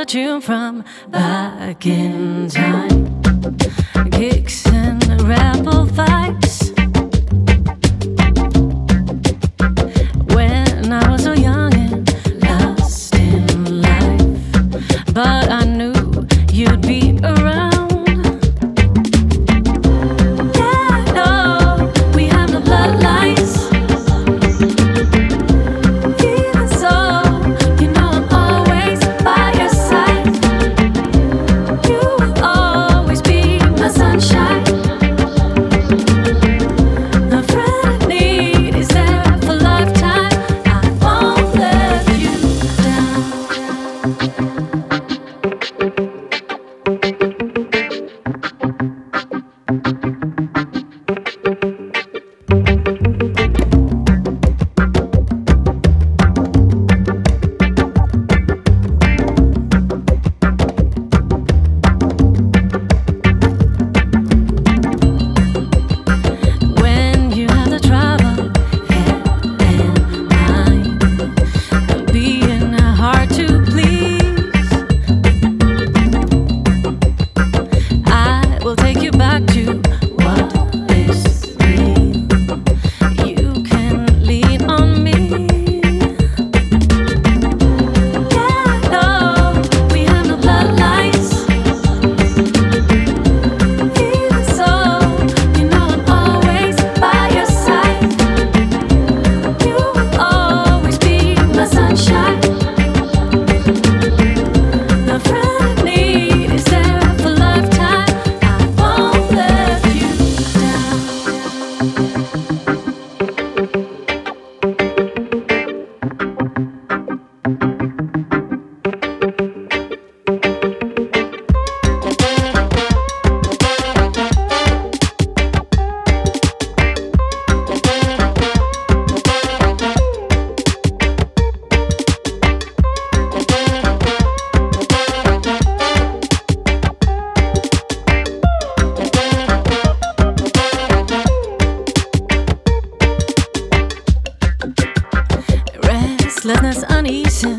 tune from back in time. Kicks and rebel vibes. When I was so young and lost in life, but I knew you'd be around. Yeah, no, we have no bloodlines. Even so, you know I'm always by your side. You will always be my sunshine. The friend I need is there for lifetime. I won't let you down. When you have the trouble, head in mind, and being hard to please, I will take you back to what is real. You can lean on me. Yeah, no, we have no bloodlines. Even so, you know I'm always by your side. You will always be my sunshine. The friend I need is there for lifetime. I won't let you down. Restlessness, unease,